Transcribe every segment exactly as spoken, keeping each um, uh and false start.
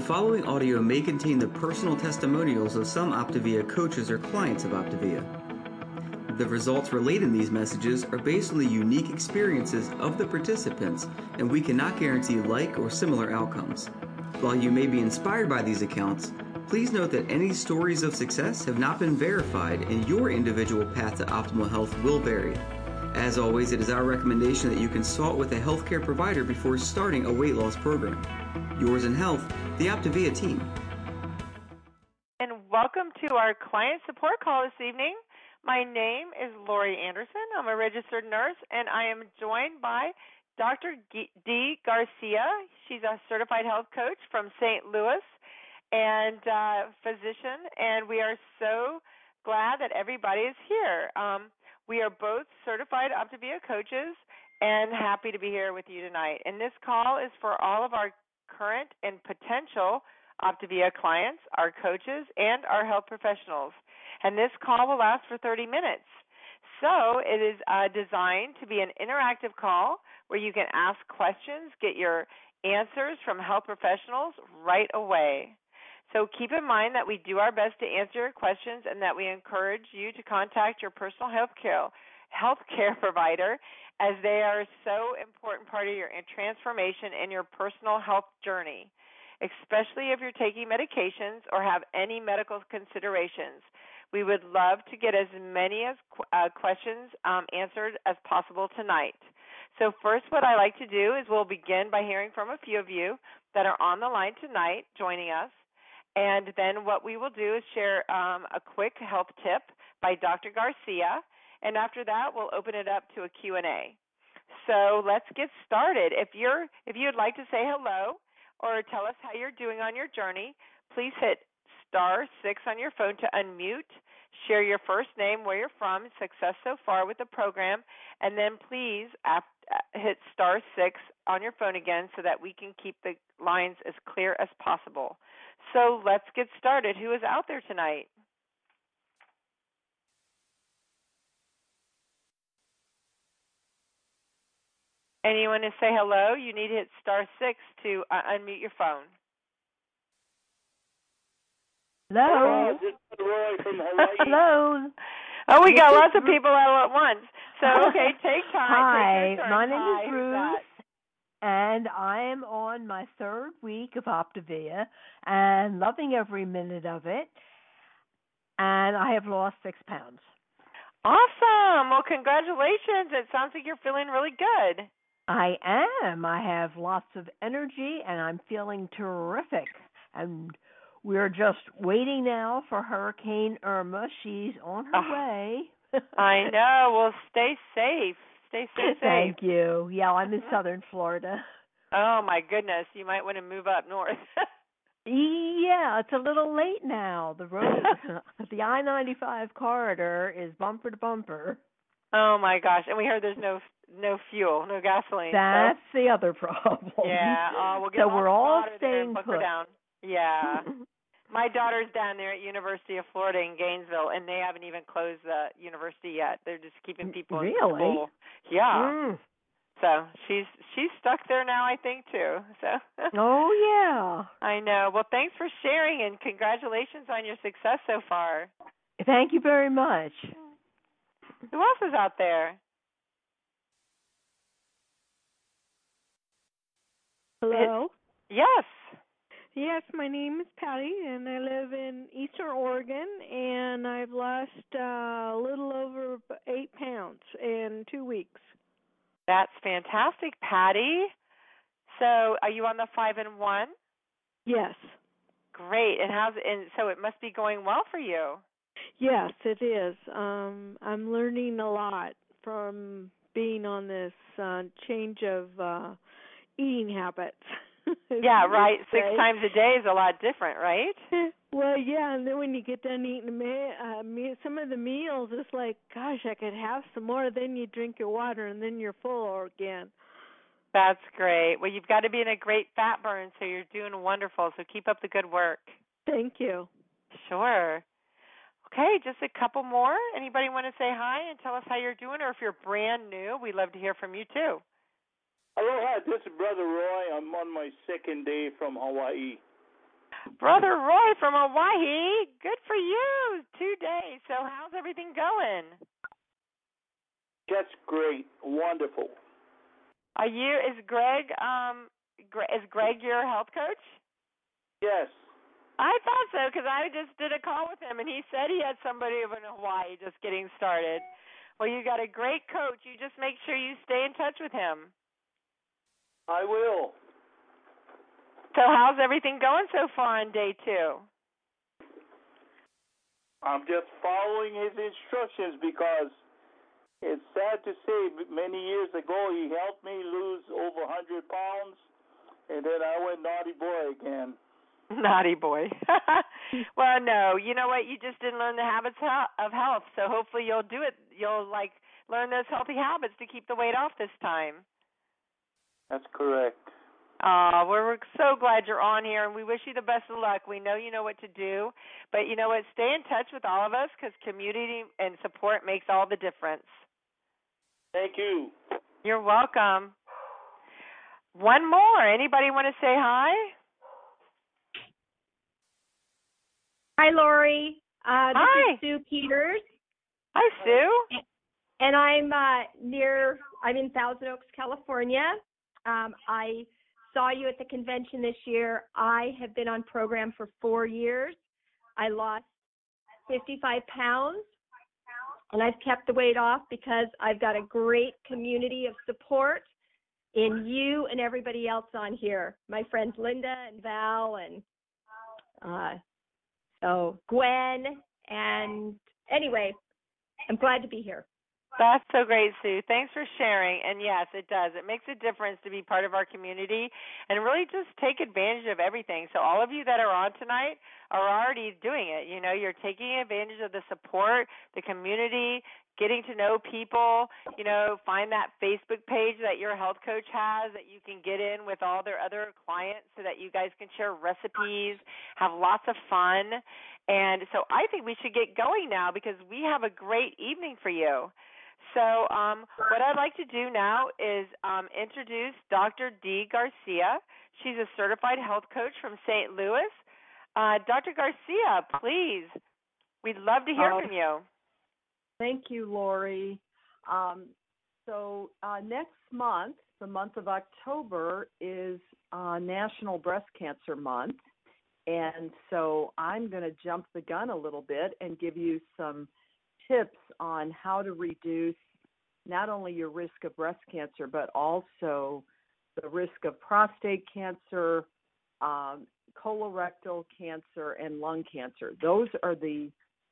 following audio may contain the personal testimonials of some Optavia coaches or clients of Optavia. The results relayed in these messages are based on the unique experiences of the participants, and we cannot guarantee like or similar outcomes. While you may be inspired by these accounts, please note that any stories of success have not been verified, and your individual path to optimal health will vary. As always, it is our recommendation that you consult with a healthcare provider before starting a weight loss program. Yours in Health, the Optavia team. And welcome to our client support call this evening. My name is Lori Anderson. I'm a registered nurse, and I am joined by Doctor Dee Garcia. She's a certified health coach from Saint Louis and uh, physician, and we are so glad that everybody is here. Um, we are both certified Optavia coaches and happy to be here with you tonight. And this call is for all of our current and potential Optavia clients, our coaches, and our health professionals. And this call will last for thirty minutes. So it is uh, designed to be an interactive call where you can ask questions, get your answers from health professionals right away. So keep in mind that we do our best to answer your questions and that we encourage you to contact your personal health care, health care provider, as they are a so important part of your transformation and your personal health journey, especially if you're taking medications or have any medical considerations. We would love to get as many as uh, questions um, answered as possible tonight. So first, what I like to do is we'll begin by hearing from a few of you that are on the line tonight joining us. And then what we will do is share um, a quick health tip by Doctor Garcia. And after that, we'll open it up to a Q and A. So let's get started. If you're if you'd like to say hello or tell us how you're doing on your journey, please hit star six on your phone to unmute, share your first name, where you're from, success so far with the program, and then please hit star six on your phone again so that we can keep the lines as clear as possible. So let's get started. Who is out there tonight? Anyone to say hello? You need to hit star six to uh, unmute your phone. Hello. This is Roy from Hawaii. Hello. Oh, we got lots of people all at once. So, okay, take time. Hi, take your turn. my name Hi, is Ruth, and I am on my third week of Optavia and loving every minute of it, and I have lost six pounds. Awesome. Well, congratulations. It sounds like you're feeling really good. I am. I have lots of energy, and I'm feeling terrific. And we're just waiting now for Hurricane Irma. She's on her oh, way. I know. Well, stay safe. Stay safe. Thank you. Yeah, I'm in southern Florida. Oh, my goodness. You might want to move up north. Yeah, it's a little late now. The road, the I ninety-five corridor is bumper to bumper. Oh, my gosh. And we heard there's no no fuel, no gasoline. That's so. the other problem. Yeah. Uh, we'll get so we're all staying put. put. Down. Yeah. My daughter's down there at University of Florida in Gainesville, and they haven't even closed the university yet. They're just keeping people really? in school. Yeah. Mm. So she's she's stuck there now, I think, too. So. Oh, yeah. I know. Well, thanks for sharing, and congratulations on your success so far. Thank you very much. Who else is out there? Hello? It, yes. Yes, my name is Patty, and I live in Eastern Oregon, and I've lost uh, a little over eight pounds in two weeks. That's fantastic, Patty. So are you on the five and one? Yes. Great. And how's and so it must be going well for you. Yes, it is. Um, I'm learning a lot from being on this uh, change of uh, eating habits. Yeah, right. Six times a day is a lot different, right? Well, yeah, and then when you get done eating me- uh, me- some of the meals, it's like, gosh, I could have some more. Then you drink your water, and then you're full again. That's great. Well, you've got to be in a great fat burn, so you're doing wonderful. So keep up the good work. Thank you. Sure. Okay, just a couple more. Anybody want to say hi and tell us how you're doing? Or if you're brand new, we'd love to hear from you, too. Aloha, this is Brother Roy. I'm on my second day from Hawaii. Brother Roy from Hawaii. Good for you. Two days. So how's everything going? Just great. Wonderful. Are you, is Greg, um, is Greg your health coach? Yes. I thought so because I just did a call with him and he said he had somebody over in Hawaii just getting started. Well, you got a great coach. You just make sure you stay in touch with him. I will. So how's everything going so far on day two? I'm just following his instructions because it's sad to say many years ago he helped me lose over one hundred pounds, and then I went naughty boy again. Naughty boy. Well, no, you know what? You just didn't learn the habits of health, so hopefully you'll do it. You'll, like, learn those healthy habits to keep the weight off this time. That's correct. Uh, we're so glad you're on here, and we wish you the best of luck. We know you know what to do, but you know what? Stay in touch with all of us because community and support makes all the difference. Thank you. You're welcome. One more. Anybody want to say hi? Hi, Lori. Uh, this Hi. is Sue Peters. Hi, Sue. And I'm uh, near, I'm in Thousand Oaks, California. Um, I saw you at the convention this year. I have been on program for four years. I lost fifty-five pounds, and I've kept the weight off because I've got a great community of support in you and everybody else on here. My friends Linda and Val and uh, so Gwen. And anyway, I'm glad to be here. That's so great, Sue. Thanks for sharing. And yes, it does. It makes a difference to be part of our community and really just take advantage of everything. So all of you that are on tonight are already doing it. You know, you're taking advantage of the support, the community, getting to know people. You know, find that Facebook page that your health coach has that you can get in with all their other clients so that you guys can share recipes, have lots of fun. And so I think we should get going now because we have a great evening for you. So um, what I'd like to do now is um, introduce Doctor Dee Garcia. She's a certified health coach from Saint Louis. Uh, Doctor Garcia, please, we'd love to hear uh, from you. Thank you, Lori. Um, so uh, next month, the month of October, is uh, National Breast Cancer Month. And so I'm going to jump the gun a little bit and give you some tips on how to reduce not only your risk of breast cancer, but also the risk of prostate cancer, um, colorectal cancer, and lung cancer. Those are the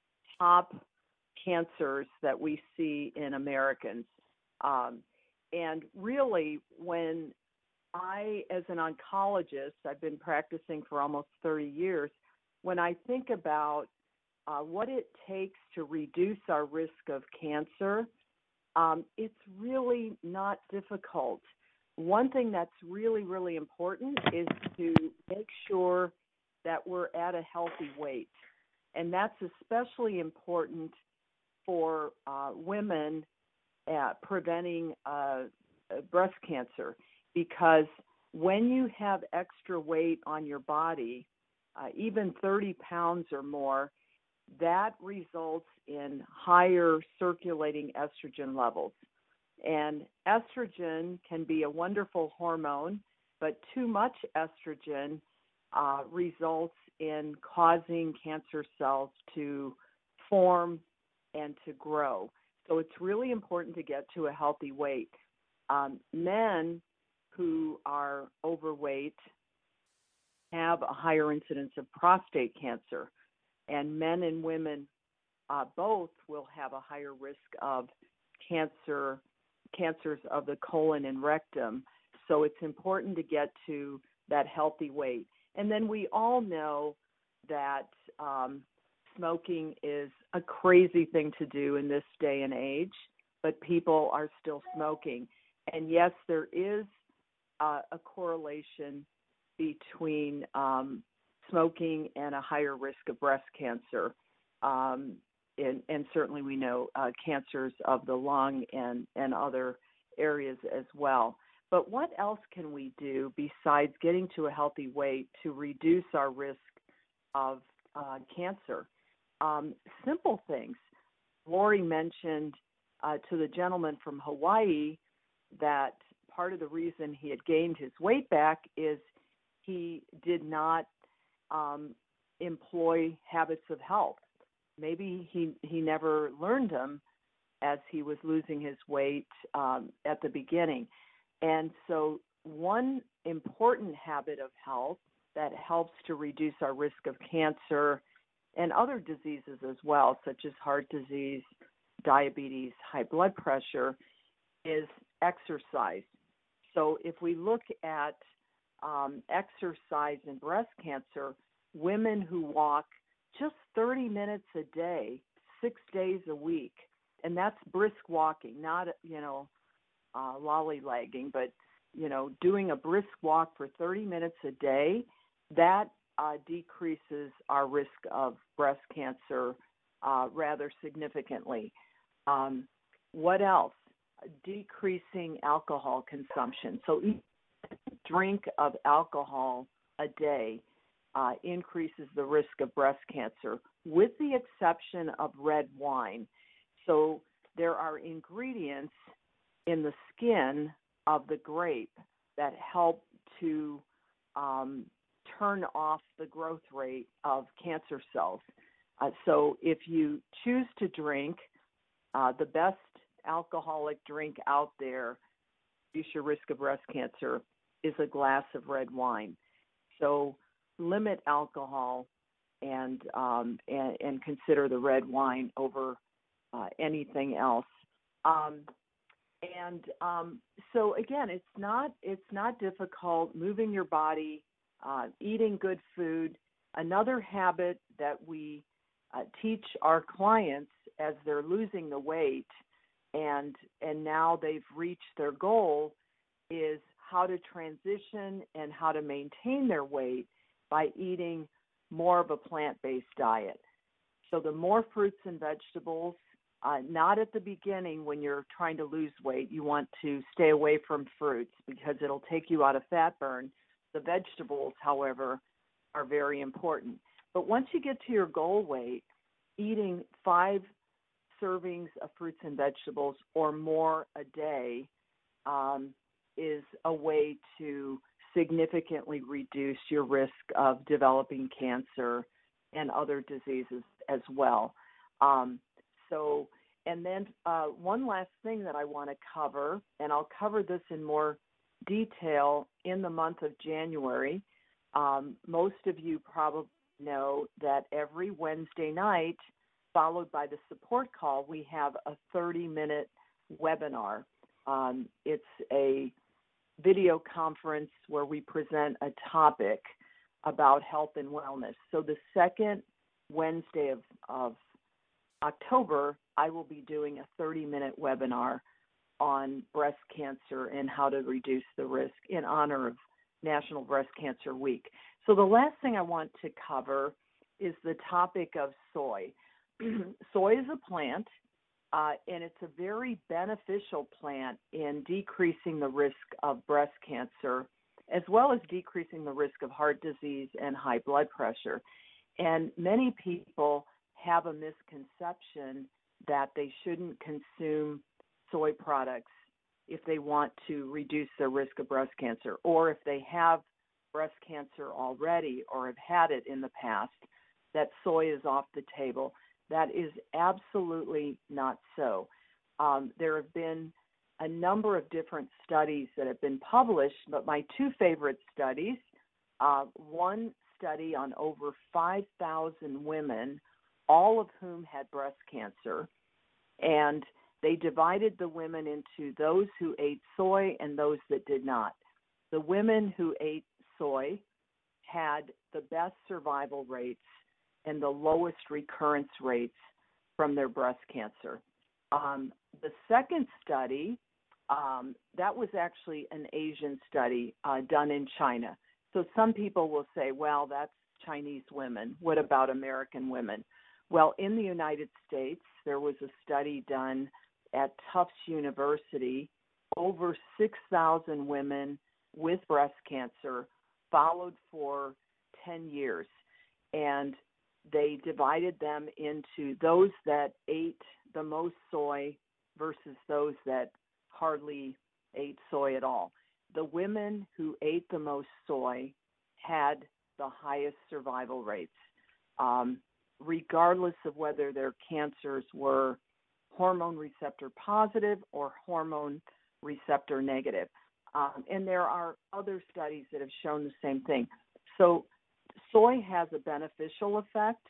top cancers that we see in Americans. Um, and really, when I, as an oncologist, I've been practicing for almost thirty years, when I think about Uh, what it takes to reduce our risk of cancer, um, it's really not difficult. One thing that's really, really important is to make sure that we're at a healthy weight. And that's especially important for uh, women at preventing uh, breast cancer, because when you have extra weight on your body, uh, even thirty pounds or more, that results in higher circulating estrogen levels. And estrogen can be a wonderful hormone, but too much estrogen uh, results in causing cancer cells to form and to grow. So it's really important to get to a healthy weight. Um, men who are overweight have a higher incidence of prostate cancer. And men and women uh, both will have a higher risk of cancer, cancers of the colon and rectum. So it's important to get to that healthy weight. And then we all know that um, smoking is a crazy thing to do in this day and age, but people are still smoking. And yes, there is uh, a correlation between um, smoking and a higher risk of breast cancer. Um, and, and certainly we know uh, cancers of the lung and, and other areas as well. But what else can we do besides getting to a healthy weight to reduce our risk of uh, cancer. Um, simple things. Lori mentioned uh, to the gentleman from Hawaii that part of the reason he had gained his weight back is he did not um, employ habits of health. Maybe he, he never learned them as he was losing his weight um, at the beginning. And so one important habit of health that helps to reduce our risk of cancer and other diseases as well, such as heart disease, diabetes, high blood pressure, is exercise. So if we look at um, exercise in breast cancer, women who walk just thirty minutes a day, six days a week, and that's brisk walking, not, you know, uh, lollygagging, but, you know, doing a brisk walk for thirty minutes a day, that uh, decreases our risk of breast cancer uh, rather significantly. Um, what else? Decreasing alcohol consumption. So each drink of alcohol a day uh, increases the risk of breast cancer, with the exception of red wine. So there are ingredients in the skin of the grape that help to um, turn off the growth rate of cancer cells. Uh, so if you choose to drink uh, the best alcoholic drink out there, reduce your risk of breast cancer, is a glass of red wine. So limit alcohol and um, and, and consider the red wine over uh, anything else. Um, and um, so again, it's not it's not difficult. Moving your body, uh, eating good food. Another habit that we uh, teach our clients as they're losing the weight, and and now they've reached their goal, is how to transition and how to maintain their weight by eating more of a plant-based diet. So the more fruits and vegetables, uh, not at the beginning when you're trying to lose weight. You want to stay away from fruits because it'll take you out of fat burn. The vegetables, however, are very important. But once you get to your goal weight, eating five servings of fruits and vegetables or more a day um, is a way to significantly reduce your risk of developing cancer and other diseases as well. Um, so, and then uh, one last thing that I want to cover, and I'll cover this in more detail in the month of January. Um, most of you probably know that every Wednesday night, followed by the support call, we have a thirty-minute webinar. Um, it's a video conference where we present a topic about health and wellness. So the second Wednesday of, of October, I will be doing a thirty-minute webinar on breast cancer and how to reduce the risk in honor of National Breast Cancer Week. So the last thing I want to cover is the topic of soy. Soy is a plant, uh, and it's a very beneficial plant in decreasing the risk of breast cancer, as well as decreasing the risk of heart disease and high blood pressure. And many people have a misconception that they shouldn't consume soy products if they want to reduce their risk of breast cancer, or if they have breast cancer already or have had it in the past, that soy is off the table. That is absolutely not so. Um, there have been a number of different studies that have been published, but my two favorite studies, uh, one study on over five thousand women, all of whom had breast cancer, and they divided the women into those who ate soy and those that did not. The women who ate soy had the best survival rates and the lowest recurrence rates from their breast cancer. Um, the second study, um, that was actually an Asian study uh, done in China. So some people will say, well, that's Chinese women. What about American women? Well, in the United States, there was a study done at Tufts University, over six thousand women with breast cancer, followed for ten years. and they divided them into those that ate the most soy versus those that hardly ate soy at all. The women who ate the most soy had the highest survival rates, um, regardless of whether their cancers were hormone receptor positive or hormone receptor negative. Um, and there are other studies that have shown the same thing. So soy has a beneficial effect,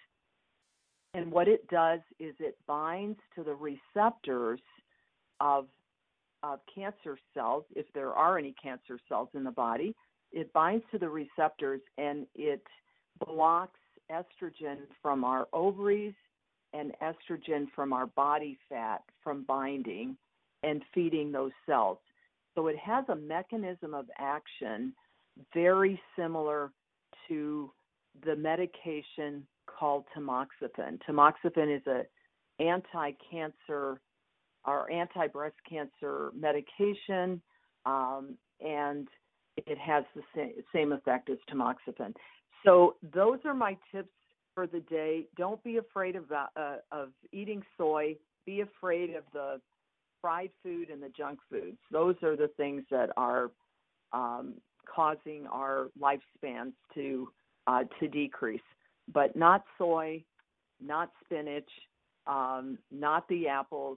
and what it does is it binds to the receptors of, of cancer cells, if there are any cancer cells in the body. It binds to the receptors, and it blocks estrogen from our ovaries and estrogen from our body fat from binding and feeding those cells. So it has a mechanism of action very similar to the medication called tamoxifen. Tamoxifen is a anti-cancer or anti-breast cancer medication, um, and it has the same, same effect as tamoxifen. So those are my tips for the day. Don't be afraid of, uh, of eating soy. Be afraid of the fried food and the junk foods. Those are the things that are um, causing our lifespans to uh, to decrease. But not soy, not spinach, um, not the apples,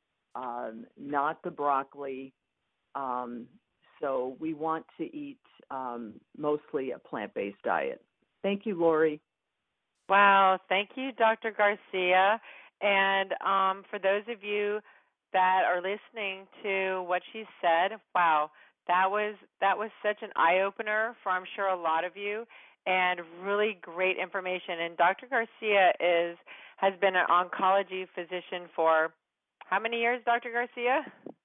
um, not the broccoli. Um, so we want to eat um, mostly a plant-based diet. Thank you, Lori. Wow, thank you, Doctor Garcia. And um, for those of you that are listening to what she said, wow, that was that was such an eye-opener for, I'm sure, a lot of you, and really great information. And Doctor Garcia is has been an oncology physician for how many years, Doctor Garcia?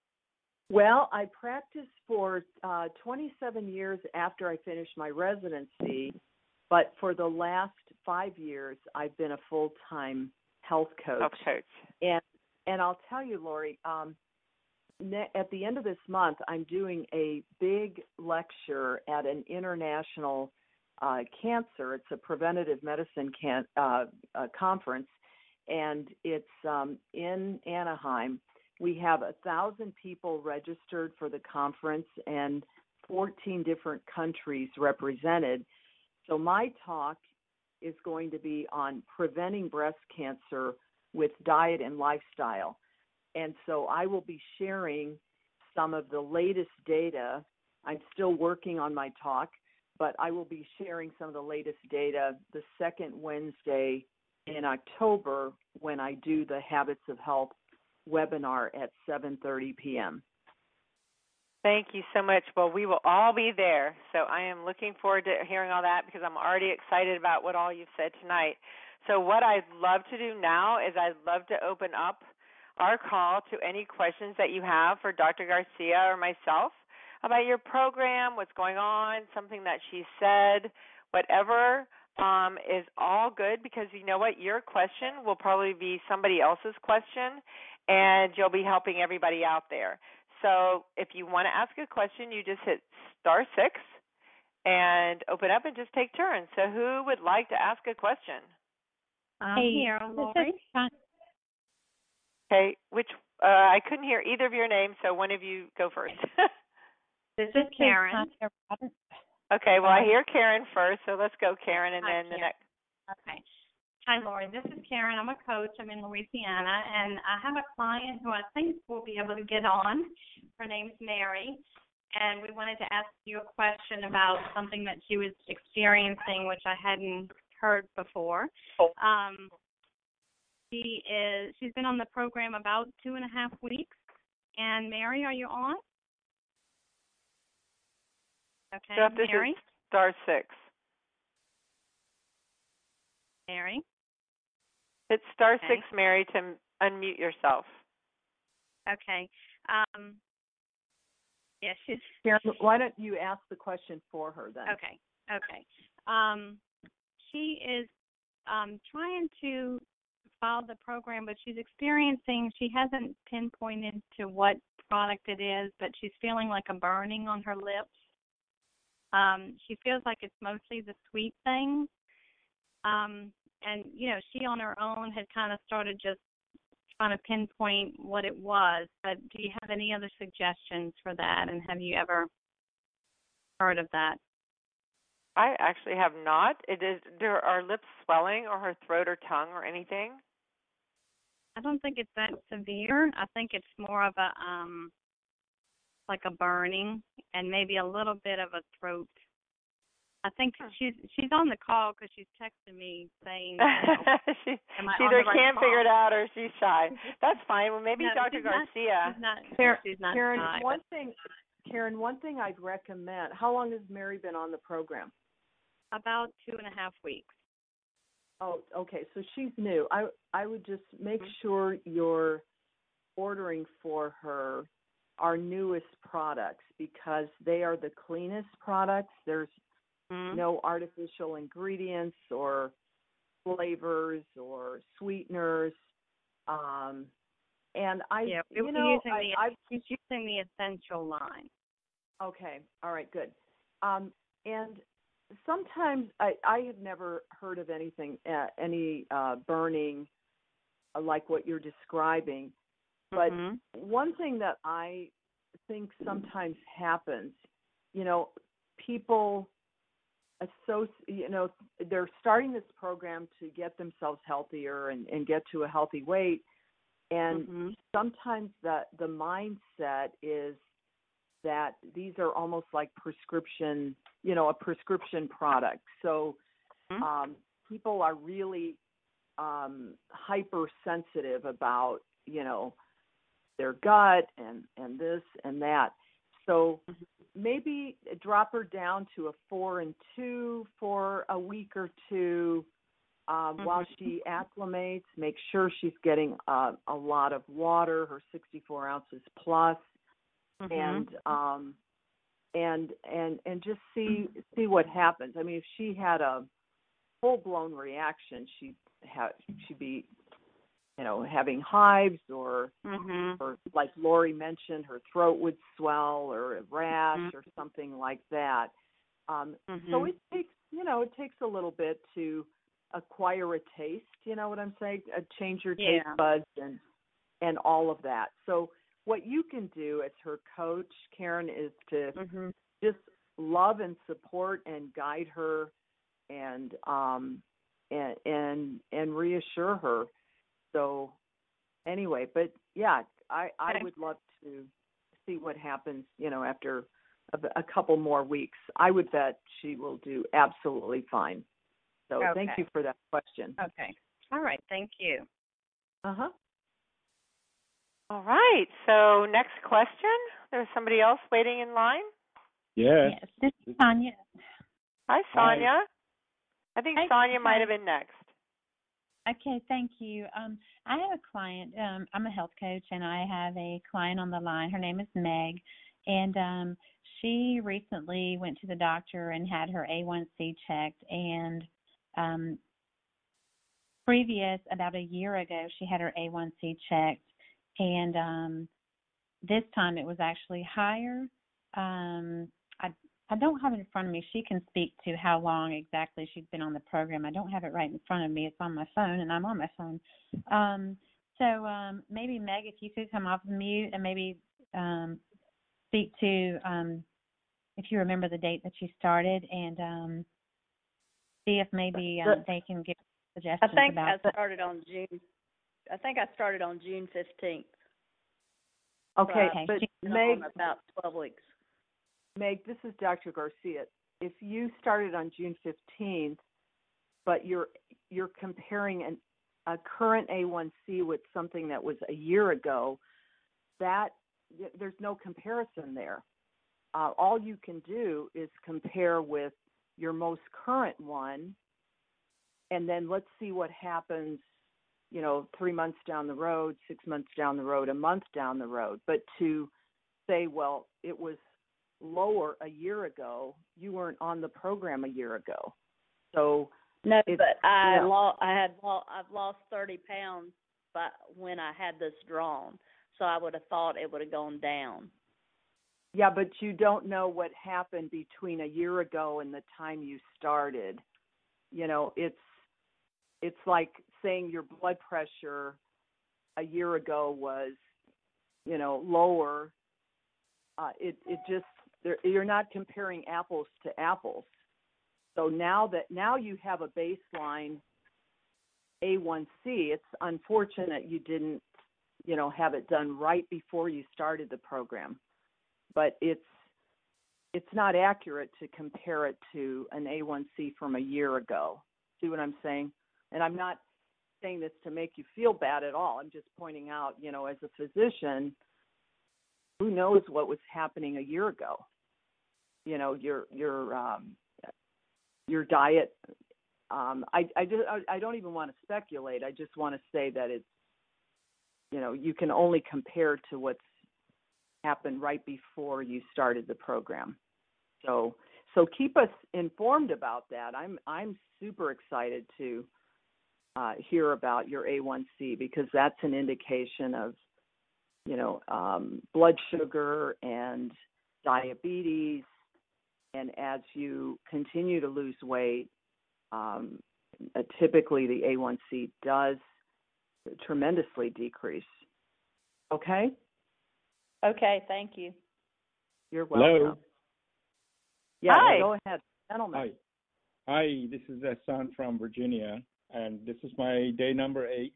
Well, I practiced for uh, twenty-seven years after I finished my residency, but for the last five years, I've been a full-time health coach. Health coach. And and I'll tell you, Lori, um, ne- at the end of this month, I'm doing a big lecture at an international uh, cancer. It's a preventative medicine can- uh, uh, conference, and it's um, in Anaheim. We have a thousand people registered for the conference and fourteen different countries represented. So my talk is going to be on preventing breast cancer with diet and lifestyle. And so I will be sharing some of the latest data. I'm still working on my talk, but I will be sharing some of the latest data the second Wednesday in October when I do the Habits of Health webinar at seven thirty p.m. Thank you so much. Well, we will all be there. So I am looking forward to hearing all that because I'm already excited about what all you've said tonight. So what I'd love to do now is I'd love to open up our call to any questions that you have for Doctor Garcia or myself about your program, what's going on, something that she said, whatever um, is all good, because you know what? Your question will probably be somebody else's question, and you'll be helping everybody out there. So if you want to ask a question, you just hit star six and open up and just take turns. So who would like to ask a question? I'm hey, here, Lori. Okay, which uh, I couldn't hear either of your names, so one of you go first. This is Karen. Okay, well, I hear Karen first, so let's go, Karen, and Hi, then the Karen. next. Okay. Hi, Lori. This is Karen. I'm a coach. I'm in Louisiana, and I have a client who I think will be able to get on. Her name's Mary, and we wanted to ask you a question about something that she was experiencing, which I hadn't heard before. Um, she is. She's been on the program about two and a half weeks. And Mary, are you on? Okay, so this Mary. Is star six. Mary. Hit star okay. six, Mary, to m- unmute yourself. Okay. Um, yeah, she's. Karen, why don't you ask the question for her then? Okay. Okay. Um, she is um, trying to follow the program, but she's experiencing. She hasn't pinpointed to what product it is, but she's feeling like a burning on her lips. Um, she feels like it's mostly the sweet things. Um, and, you know, she on her own had kind of started just trying to pinpoint what it was. But do you have any other suggestions for that? And have you ever heard of that? I actually have not. It is. Are our lips swelling or her throat or tongue or anything? I don't think it's that severe. I think it's more of a um, like a burning and maybe a little bit of a throat. I think she's she's on the call because she's texting me saying, you know, she, am I she on either the right can't call? figure it out or she's shy. That's fine. Well, maybe No, Doctor she's not- Garcia. She's not. Karen, She's not Karen shy, one thing, Karen, one thing I'd recommend. How long has Mary been on the program? About two and a half weeks. Oh, okay. So she's new. I I would just make sure you're ordering for her our newest products because they are the cleanest products. There's Mm-hmm. no artificial ingredients or flavors or sweeteners. Um, and I, yeah, you we're know, using I, the I, she's using the essential line. okay, all right, good. Um, and sometimes I, I have never heard of anything, uh, any uh, burning uh, like what you're describing. But mm-hmm. one thing that I think sometimes happens, you know, people, associate, you know, they're starting this program to get themselves healthier and, and get to a healthy weight. And mm-hmm. sometimes the, the mindset is that these are almost like prescription, you know, a prescription product. So mm-hmm. um, people are really um, hypersensitive about, you know, their gut and, and this and that. So maybe drop her down to a four and two for a week or two um, mm-hmm. while she acclimates. Make sure she's getting uh, a lot of water, her sixty-four ounces plus, mm-hmm. and um, and and and just see see what happens. I mean, if she had a full blown reaction, she'd have she'd be, you know, having hives or, mm-hmm. or like Lori mentioned, her throat would swell or a rash mm-hmm. or something like that. Um, mm-hmm. So it takes, you know, it takes a little bit to acquire a taste, you know what I'm saying? Uh, change your yeah. taste buds and, and all of that. So what you can do as her coach, Karen, is to mm-hmm. just love and support and guide her and, um, and, and, and reassure her. So anyway, but yeah, I, I would love to see what happens, you know, after a, a couple more weeks. I would bet she will do absolutely fine. So okay. thank you for that question. Okay. All right. Thank you. Uh-huh. All right. So next question. There's somebody else waiting in line. Yes. Yes, this is Sonia. Hi, Sonia. I think Hi, Sonia might hi. have been next. Okay, thank you. Um, I have a client. Um, I'm a health coach, and I have a client on the line. Her name is Meg, and um, she recently went to the doctor and had her A one C checked. And um, previous, about a year ago, she had her A one C checked, and um, this time it was actually higher. Um, I I don't have it in front of me. She can speak to how long exactly she's been on the program. I don't have it right in front of me. It's on my phone, and I'm on my phone. Um, so um, maybe, Meg, if you could come off of mute and maybe um, speak to, um, if you remember the date that you started, and um, see if maybe uh, they can give suggestions I think about I started on June. I think I started on June fifteenth. Okay, so but been Meg, on about twelve weeks. Meg, this is Doctor Garcia. If you started on June fifteenth, but you're you're comparing an, a current A one C with something that was a year ago, that there's no comparison there. Uh, all you can do is compare with your most current one, and then let's see what happens, you know, three months down the road, six months down the road, a month down the road. But to say, well, it was lower a year ago, you weren't on the program a year ago. So no, but I you know, lost. I had lo- I've lost thirty pounds, but when I had this drawn, so I would have thought it would have gone down. Yeah, but you don't know what happened between a year ago and the time you started. You know, it's it's like saying your blood pressure a year ago was, you know, lower. Uh, it it just you're not comparing apples to apples. So now that now you have a baseline A one C, it's unfortunate you didn't, you know, have it done right before you started the program. But it's it's not accurate to compare it to an A one C from a year ago. See what I'm saying? And I'm not saying this to make you feel bad at all. I'm just pointing out, you know, as a physician, who knows what was happening a year ago? You know, your your um, your diet. Um, I I just I don't even want to speculate. I just want to say that it's, you know, you can only compare to what's happened right before you started the program. So so keep us informed about that. I'm I'm super excited to uh, hear about your A one C, because that's an indication of, you know, um, blood sugar and diabetes. And as you continue to lose weight, um, uh, typically the A one C does tremendously decrease. Okay? Okay, thank you. You're welcome. Hello. Yeah, Hi. Go ahead, gentlemen. Hi. Hi, this is Hassan from Virginia, and this is my day number eight.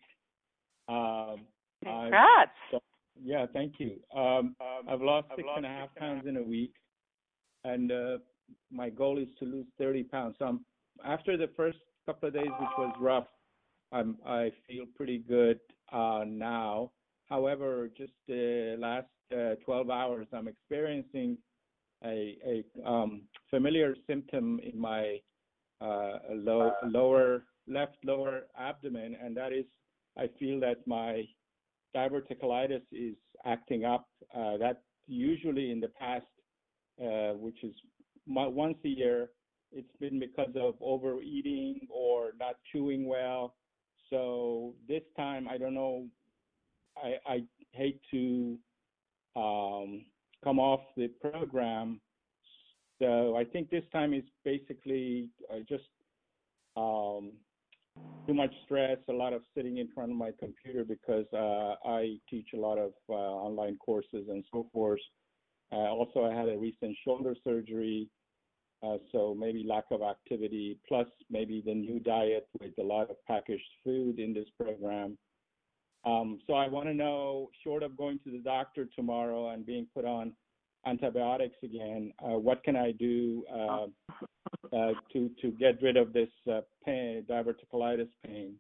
Um, Congrats. I've, yeah, thank you. Um, I've lost six and a half pounds in a week, and uh, my goal is to lose thirty pounds. So I'm, after the first couple of days, which was rough, I'm, I feel pretty good uh, now. However, just the last uh, twelve hours, I'm experiencing a, a um, familiar symptom in my uh, low, lower left lower abdomen, and that is, I feel that my diverticulitis is acting up. Uh, that usually in the past, uh, which is my, once a year, it's been because of overeating or not chewing well. So this time, I don't know, I, I hate to um, come off the program. So I think this time is basically uh, just um, too much stress, a lot of sitting in front of my computer, because uh, I teach a lot of uh, online courses and so forth. Uh, also, I had a recent shoulder surgery, uh, so maybe lack of activity, plus maybe the new diet with a lot of packaged food in this program. Um, so I want to know, short of going to the doctor tomorrow and being put on antibiotics again, uh, what can I do uh, uh, to to get rid of this uh, pain, diverticulitis pain?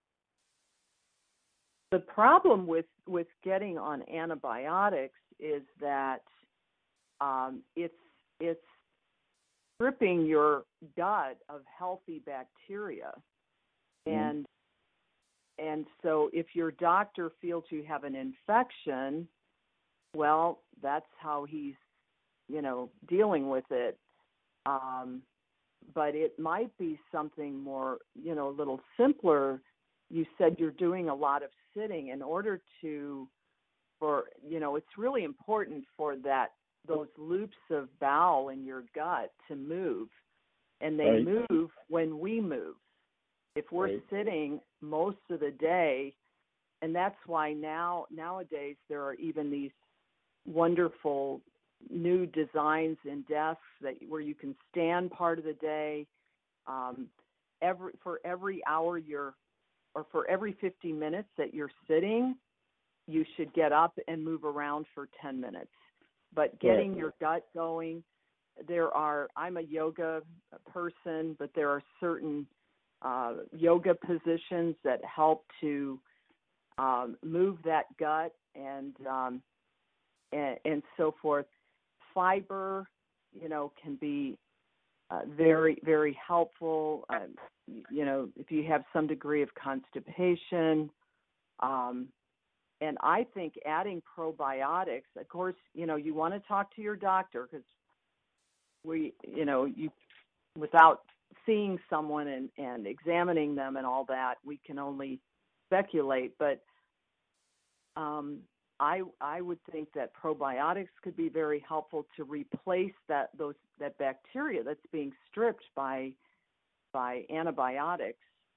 The problem with, with getting on antibiotics is that um, it's it's stripping your gut of healthy bacteria, mm-hmm. and and so if your doctor feels you have an infection, well, that's how he's, you know, dealing with it. Um, but it might be something more, you know, a little simpler. You said you're doing a lot of sitting. In order to, for, you know, it's really important for that, those loops of bowel in your gut to move. And they right. move when we move. If we're right. sitting most of the day, and that's why now nowadays there are even these wonderful new designs in desks that where you can stand part of the day. Um, every for every hour you're, or for every fifty minutes that you're sitting, you should get up and move around for ten minutes. But getting yeah. your gut going, there are. I'm a yoga person, but there are certain uh, yoga positions that help to um, move that gut and. Um, And, and so forth. Fiber, you know, can be uh, very, very helpful. Uh, you know, if you have some degree of constipation, um, and I think adding probiotics. Of course, you know, you want to talk to your doctor, because we, you know, you without seeing someone and, and examining them and all that, we can only speculate. But um, I I would think that probiotics could be very helpful to replace that those that bacteria that's being stripped by by antibiotics.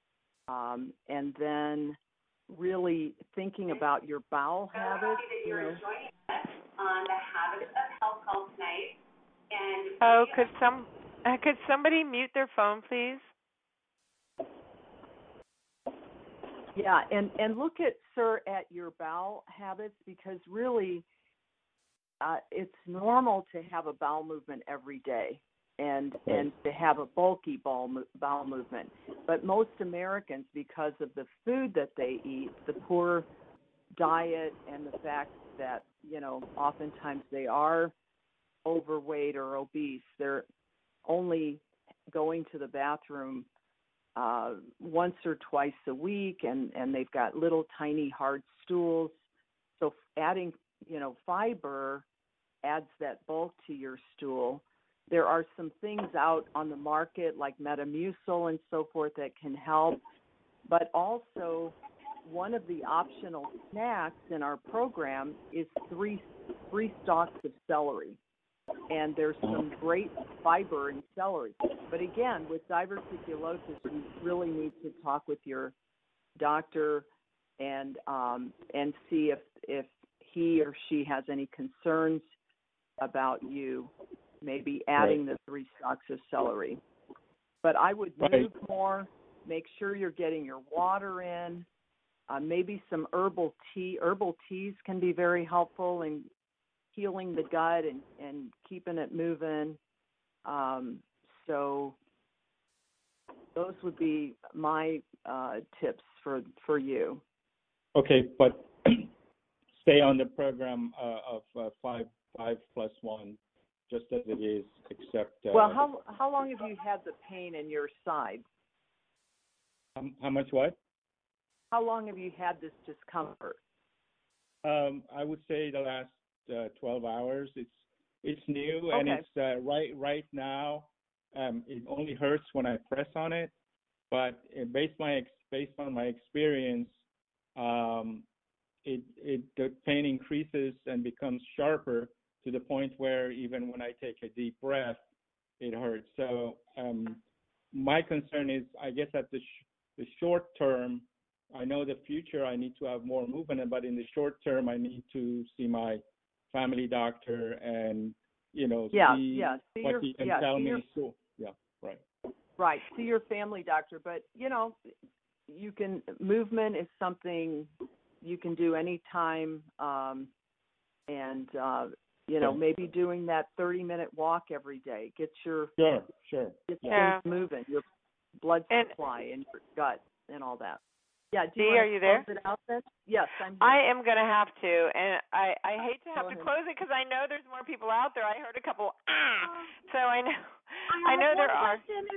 um, and then really thinking about your bowel habits. You know. On the Habits of Health call tonight. And oh, could some uh, could somebody mute their phone, please? Yeah, and, and look at, sir, at your bowel habits, because really uh, it's normal to have a bowel movement every day and and to have a bulky bowel, bowel movement. But most Americans, because of the food that they eat, the poor diet, and the fact that, you know, oftentimes they are overweight or obese, they're only going to the bathroom uh, once or twice a week, and, and they've got little tiny hard stools. So adding, you know, fiber adds that bulk to your stool. There are some things out on the market like Metamucil and so forth that can help, but also one of the optional snacks in our program is three three stalks of celery. And there's some great fiber in celery. But again, with diverticulosis, you really need to talk with your doctor and um, and see if, if he or she has any concerns about you maybe adding right. the three stalks of celery. But I would move right. more, make sure you're getting your water in. Uh, maybe some herbal tea. Herbal teas can be very helpful in healing the gut and, and keeping it moving. Um, so those would be my uh, tips for for you. Okay, but stay on the program uh, of uh, five five plus one, just as it is, except. Uh, well, how how long have you had the pain in your side? How, how much what? How long have you had this discomfort? Um, I would say the last uh, twelve hours. It's it's new, okay. and it's uh, right right now. Um, it only hurts when I press on it, but it, based my based on my experience, um, it it the pain increases and becomes sharper to the point where even when I take a deep breath, it hurts. So um, my concern is, I guess, at the sh- the short term. I know the future I need to have more movement, but in the short term I need to see my family doctor and, you know, yeah, see yeah. see what your, he can yeah, tell me. Your, so, yeah, right. Right, see your family doctor. But, you know, you can, movement is something you can do anytime, um, and, uh, you know, yeah. maybe doing that thirty-minute walk every day. Get your, sure, sure. Get yeah. things moving, your blood and, supply and your gut and all that. Yeah, do Dee, you are you there? It out then? Yes, I'm here. I am going to have to, and I, I hate to have Go to ahead. close it because I know there's more people out there. I heard a couple, ah, Um, so I know, I, I know there are. Is,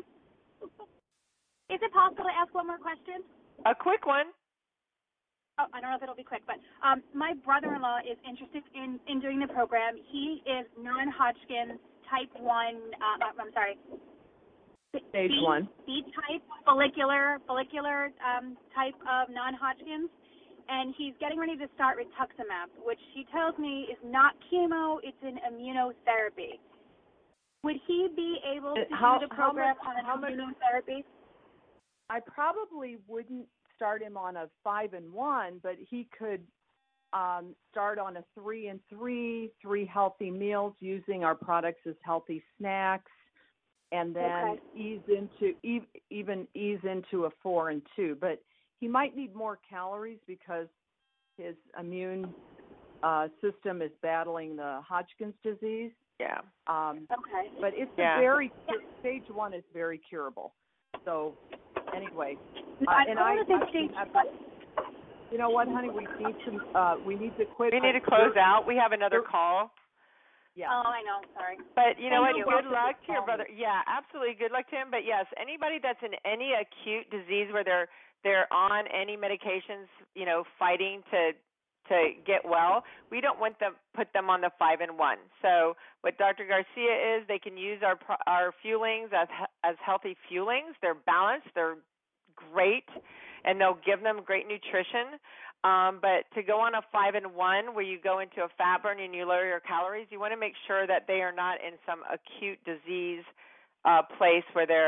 is it possible to ask one more question? A quick one. Oh, I don't know if it'll be quick, but um, my brother-in-law is interested in, in doing the program. He is non-Hodgkin's type one, uh, I'm sorry, Stage B, one. B-type follicular follicular um, type of non-Hodgkin's, and he's getting ready to start rituximab, which he tells me is not chemo, it's an immunotherapy. Would he be able to how, do the program much, on an immunotherapy? I probably wouldn't start him on a five and one, but he could um, start on a three and three, three healthy meals using our products as healthy snacks. And then okay. ease into even ease into a four and two, but he might need more calories because his immune uh, system is battling the Hodgkin's disease. Yeah. Um, okay. But it's yeah. a very stage one is very curable. So anyway, uh, I and I, think I, stage I, you know what, honey, we need to uh, we need to quit. We need to close out. We have another call. Yeah. Oh, I know. Sorry. But you know Thank what? you. Good luck to your brother. Yeah, absolutely. Good luck to him. But yes, anybody that's in any acute disease where they're they're on any medications, you know, fighting to to get well, we don't want them put them on the five and one. So what Doctor Garcia is, they can use our our fuelings as as healthy fuelings. They're balanced. They're great, and they'll give them great nutrition. Um, but to go on a five and one where you go into a fat burn and you lower your calories, you want to make sure that they are not in some acute disease uh, place where they're,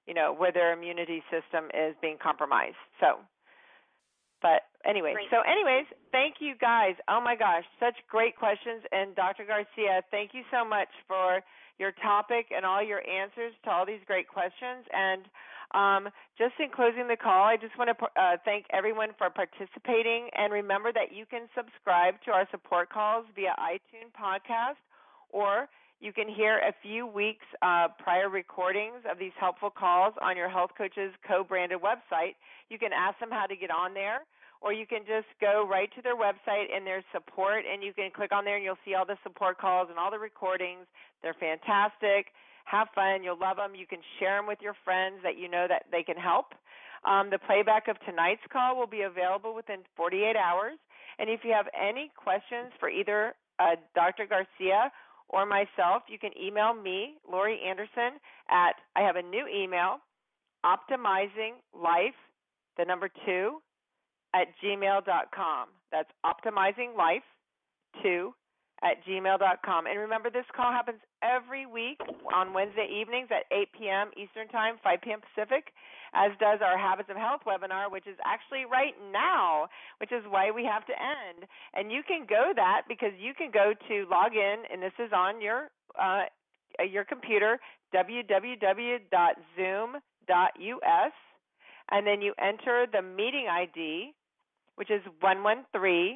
you know, where their immunity system is being compromised. So, but anyways, Great. so anyways, thank you guys. Oh my gosh, such great questions. And Doctor Garcia, thank you so much for your topic and all your answers to all these great questions. And um, just in closing the call, I just want to uh, thank everyone for participating. And remember that you can subscribe to our support calls via iTunes podcast, or you can hear a few weeks uh, prior recordings of these helpful calls on your Health Coach's co-branded website. You can ask them how to get on there, or you can just go right to their website and there's support, and you can click on there and you'll see all the support calls and all the recordings. They're fantastic. Have fun. You'll love them. You can share them with your friends that you know that they can help. Um, the playback of tonight's call will be available within forty-eight hours. And if you have any questions for either uh, Doctor Garcia or myself, you can email me, Lori Anderson, at, I have a new email, optimizing.life, the number two, at gmail dot com. That's optimizing.life, two, at gmail dot com. And remember, this call happens every week on Wednesday evenings at eight p.m. Eastern Time, five p.m. Pacific, as does our Habits of Health webinar, which is actually right now, which is why we have to end. And you can go that because you can go to log in, and this is on your uh, your computer, w w w dot zoom dot u s, and then you enter the meeting I D, which is one one three,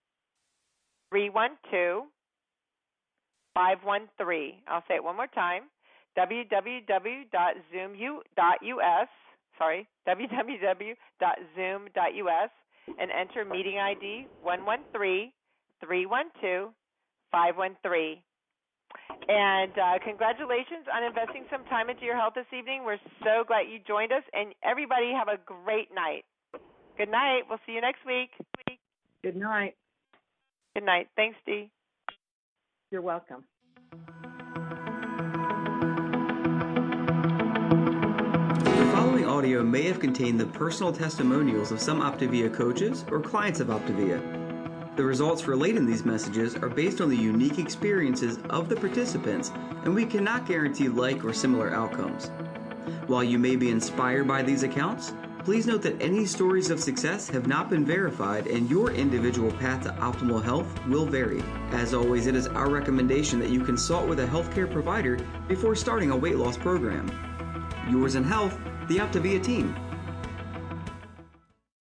three one two, five one three. I'll say it one more time, w w w dot zoom dot u s, sorry, w w w dot zoom dot u s, and enter meeting I D one one three, three one two, five one three. And uh, congratulations on investing some time into your health this evening. We're so glad you joined us, and everybody have a great night. Good night. We'll see you next week. Good night. Good night. Thanks, Dee. You're welcome. The following audio may have contained the personal testimonials of some Optavia coaches or clients of Optavia. The results relayed in these messages are based on the unique experiences of the participants, and we cannot guarantee like or similar outcomes. While you may be inspired by these accounts, please note that any stories of success have not been verified, and your individual path to optimal health will vary. As always, it is our recommendation that you consult with a healthcare provider before starting a weight loss program. Yours in health, the Optavia team.